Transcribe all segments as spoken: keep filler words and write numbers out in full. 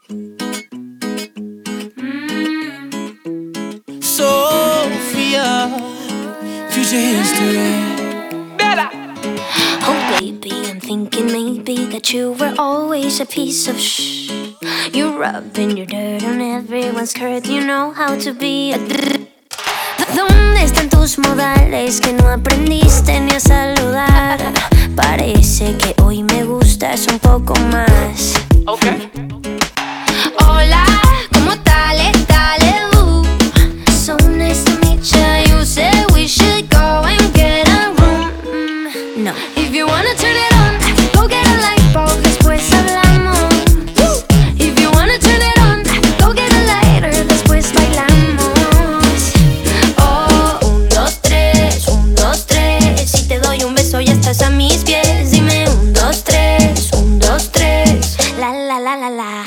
Sophia, future history. Bella. Oh baby, I'm thinking maybe that you were always a piece of shh. You're rubbing your dirt on everyone's skirt. You know how to be a d- ¿Dónde están tus modales que no aprendiste ni a saludar? Parece que hoy me gustas un poco más. Okay. Hola, ¿cómo tal? Dale, uh. So nice to meet ya. You said we should go and get a room. Mm, no. If you wanna turn it on, go get a light bulb, después hablamos. If you wanna turn it on, go get a lighter, después bailamos. Oh, un, dos, tres, un, dos, tres. Si te doy un beso ya estás a mis pies. Dime un, dos, tres, un, dos, tres. La, la, la, la, la.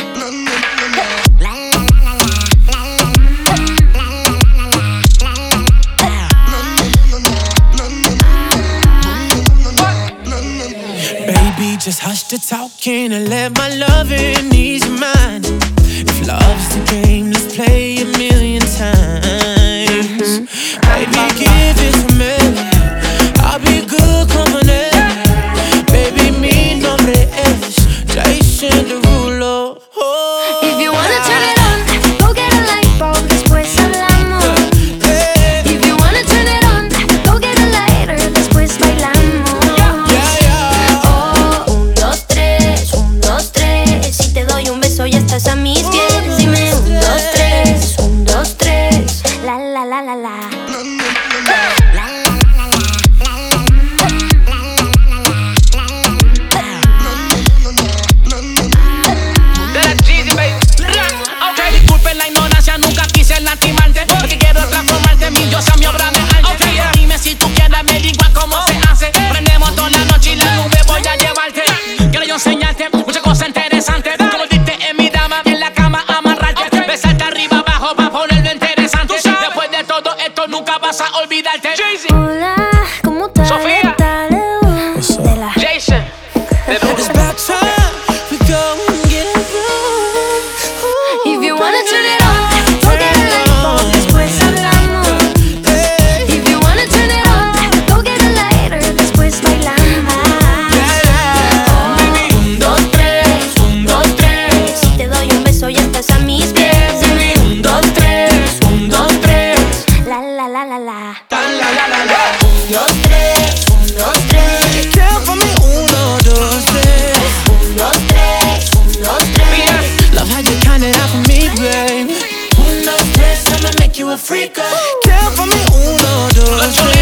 Baby, just hush the talking and let my loving ease your mind. If love's the game, let's play a million times. Baby, give it to me. I'll be good company. Baby, mi nombre es Jason Derulo. Oh, If you wanna turn it on, go get a light bulb, después hablamos. If you wanna turn it on, go get a lighter, después bailamos. yeah, yeah. Oh, un, dos, tres, un, dos, tres. Si te doy un beso ya estás a mis pies. Dime un, dos, tres, un, dos, tres. La, la, la, la, la. Ok, disculpen la ignorancia, nunca quise lastimarte, porque quiero transformarte en mi diosa, mi obra de arte. Okay, dime si tú quieres, me digo cómo se hace. Prendemos toda la noche y la nube voy a llevarte. Quiero yo enseñarte muchas cosas interesantes, como diste en mi dama, en la cama amarrarte, besarte arriba abajo para ponerlo interesante. Después de todo esto nunca vas a olvidarte. Hola, ¿cómo tal? Sofía. Dale, uh. De la- Jason, It's about time we go and get a room. If you wanna turn it on, go get a light bulb, después hablamos. If you wanna turn it on, go get a lighter, después bailamos. Oh, un, dos, tres, un, dos, tres. Si te doy un beso ya estás a mis pies. Dime un, dos, tres, un, dos, tres. La, la, la, la, la. Un, dos, tres, un, dos, tres. Count for me, uno, dos, tres. Un, dos, tres, un, dos, tres. Love how you count it out for me, babe. Uno, dos, tres, I'ma make you a freak. Count for me, uno, dos, tres.